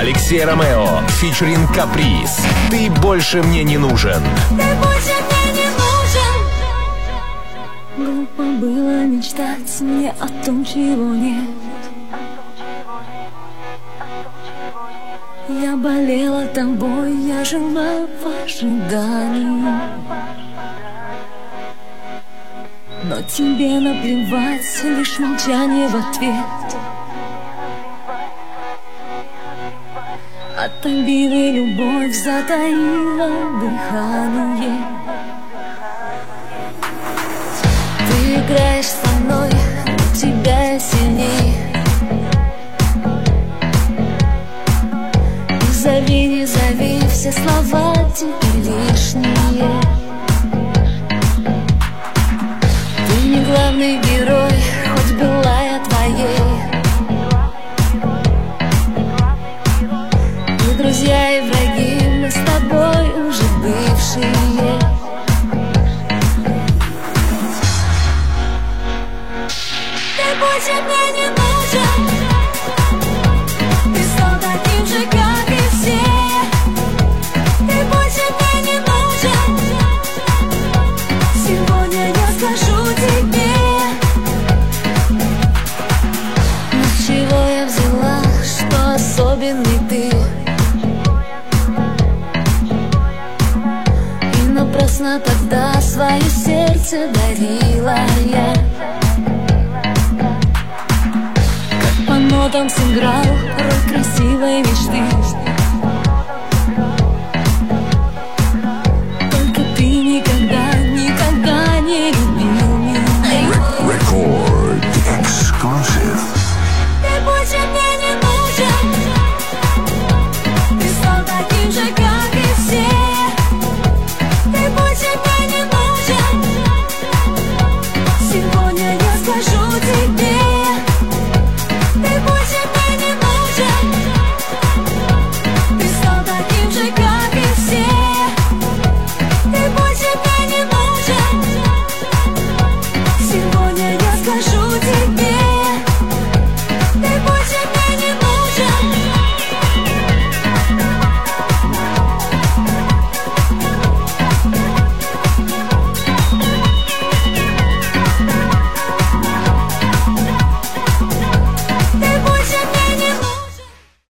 Алексей Ромео, фичеринг Каприз. Ты больше мне не нужен. Ты больше мне не нужен. Глупо было мечтать мне о том, чего нет. Я болела тобой, я жила в ожидании. Но тебе наплевать, лишь молчание в ответ. От обиды любовь затаила дыхание. Ты играешь со мной, но тебя я сильнее. Не зови, не зови, все слова теперь лишние. Ты не главный герой, хоть была я твоей. И друзья, и враги, мы с тобой уже бывшие. Ты больше мне не нужен. Ты стал таким же, как и все. Ты больше мне не нужен. Сегодня я скажу тебе. Но с чего я взяла, что особенный ты? И напрасно тогда свое сердце дарила я. Как по нотам сыграл роль красивой мечты.